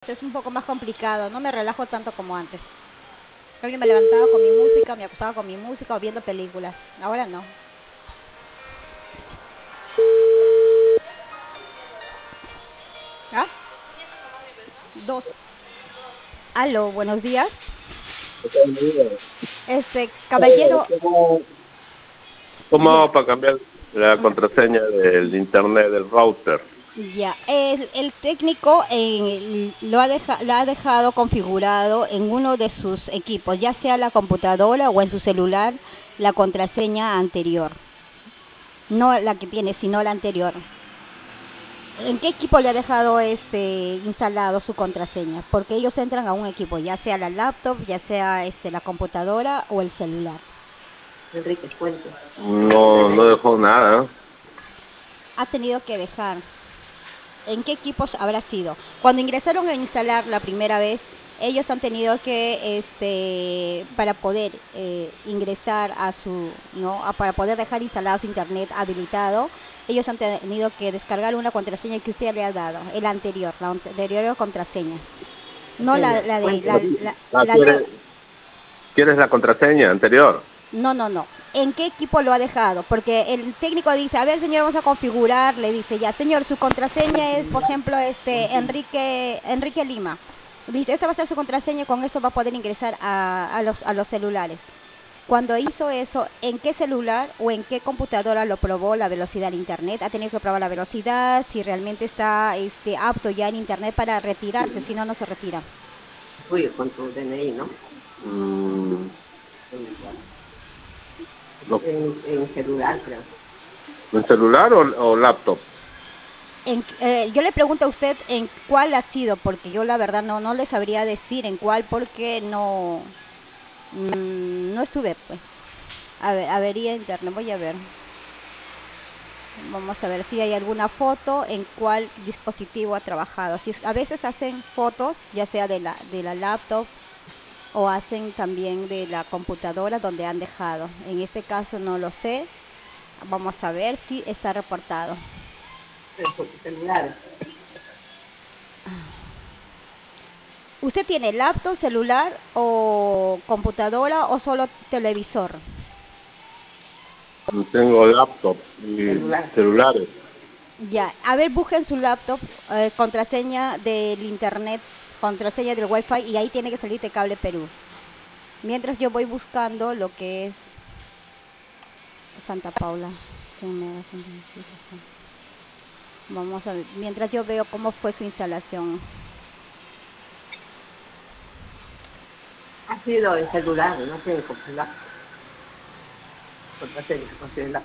Es un poco más complicado, no me relajo tanto como antes. Antes me levantaba con mi música, me acostaba con mi música o viendo películas. Ahora no. ¿Ah? Dos. Aló, buenos días. Caballero, ¿Cómo ya, hago para cambiar la contraseña del internet del router? ya. El técnico lo ha dejado configurado en uno de sus equipos, ya sea la computadora o en su celular, la contraseña anterior. No la que tiene, sino la anterior. ¿En qué equipo le ha dejado instalado su contraseña? Porque ellos entran a un equipo, ya sea la laptop, ya sea la computadora o el celular. Enrique Fuente. No, no dejó nada. Ha tenido que dejar. ¿En qué equipos habrá sido? Cuando ingresaron a instalar la primera vez, ellos han tenido que, para poder ingresar a su, ¿no? Para poder dejar instalado su internet habilitado, ellos han tenido que descargar una contraseña que usted le ha dado, la anterior contraseña. No la de, Fuente. la nueva. ¿Quieres la contraseña anterior? No, no, no. ¿En qué equipo lo ha dejado? Porque el técnico dice, a ver, señor, vamos a configurar. Le dice, ya, señor, su contraseña es, por ejemplo, Enrique Lima. Listo, esta va a ser su contraseña, con esto va a poder ingresar a los celulares. Cuando hizo eso, ¿en qué celular o en qué computadora lo probó la velocidad del internet? Ha tenido que probar la velocidad, si realmente está apto ya en internet para retirarse, si no, no se retira. Tuyo con tu DNI, ¿no? Mm, no, En celular, creo. ¿En celular o laptop? Yo le pregunto a usted en cuál ha sido, porque yo la verdad no le sabría decir en cuál, porque no estuve, pues. A ver, avería internet, voy a ver. Vamos a ver si hay alguna foto en cuál dispositivo ha trabajado. A veces hacen fotos, ya sea de la laptop o hacen también de la computadora donde han dejado. En este caso no lo sé. Vamos a ver si está reportado. Pero por tu celular. ¿Usted tiene laptop, celular o computadora o solo televisor? Tengo laptop y Celular. celulares. Ya, a ver, busque en su laptop contraseña del internet, contraseña del wifi y ahí tiene que salir de Cable Perú. Mientras yo voy buscando lo que es Santa Paula. Vamos a ver, mientras yo veo cómo fue su instalación. Ha sido en celular, no tiene con celular. Contraseña con celular.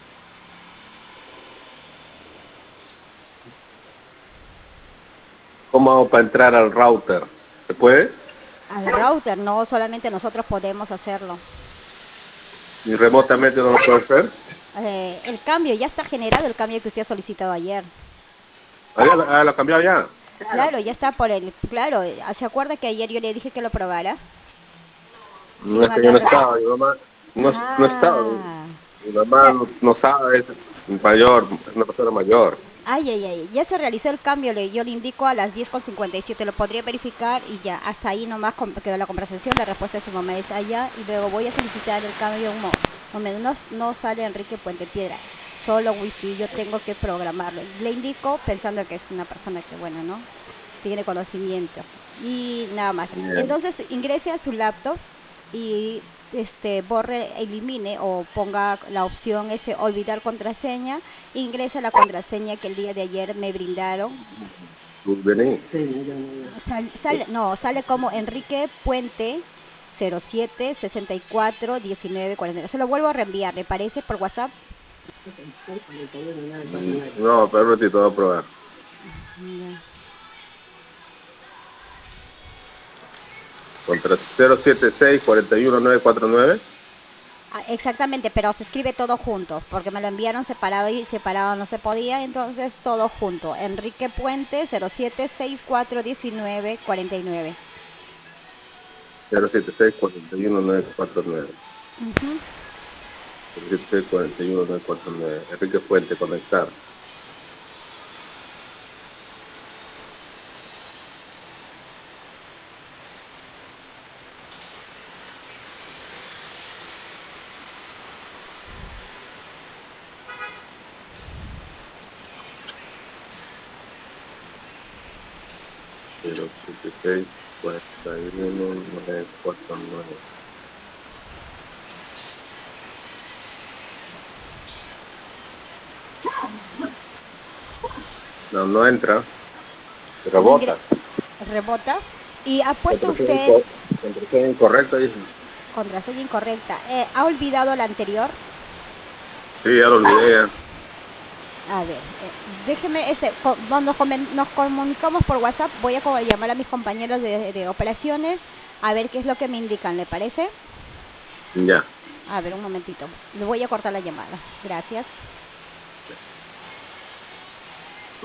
¿Cómo hago para entrar al router? ¿Se puede? Al router, no solamente nosotros podemos hacerlo. ¿Y remotamente no lo puedo hacer? El cambio, ya está generado el cambio que usted ha solicitado ayer. ¿Lo cambiado ya? Claro. Claro, ya está por el. Claro, ¿se acuerda que ayer yo le dije que lo probara? No Yo es me que yo había. no estaba, mi mamá no estaba. Ah. Mi mamá no sabe, es mayor, es una persona mayor. Ay, ay, ay, ya se realizó el cambio, yo le indico a las 10:57, lo podría verificar y ya, hasta ahí nomás quedó la conversación, la respuesta de su mamá es allá y luego voy a solicitar el cambio un momento, no sale Enrique Puente Piedra, solo wifi, yo tengo que programarlo, le indico pensando que es una persona que, bueno, ¿no? Tiene conocimiento y nada más. Bien. Entonces ingrese a su laptop y borre, elimine o ponga la opción olvidar contraseña, ingresa la contraseña que el día de ayer me brindaron. Vení. Sí, yo. No, sale como Enrique Puente 07 64 19 49. Se lo vuelvo a reenviar, ¿le parece por WhatsApp? No, pero un ratito, voy a probar. Ya. Contra 076 41949. Exactamente, pero se escribe todo junto, porque me lo enviaron separado y separado no se podía, entonces todo junto. Enrique Puente 07 64 19 49. 076 41949. 076 41949. Enrique Fuente, conectar. 076 41 949. No, no entra. Rebota. Rebota. ¿Y ha puesto Contraseña usted contraseña incorrecta, dice. contraseña incorrecta? ¿Ha olvidado la anterior? Sí, ya lo olvidé ya. A ver, déjeme, nos comunicamos por WhatsApp, voy a llamar a mis compañeros de operaciones a ver qué es lo que me indican, ¿le parece? Ya. A ver, un momentito, le voy a cortar la llamada. Gracias.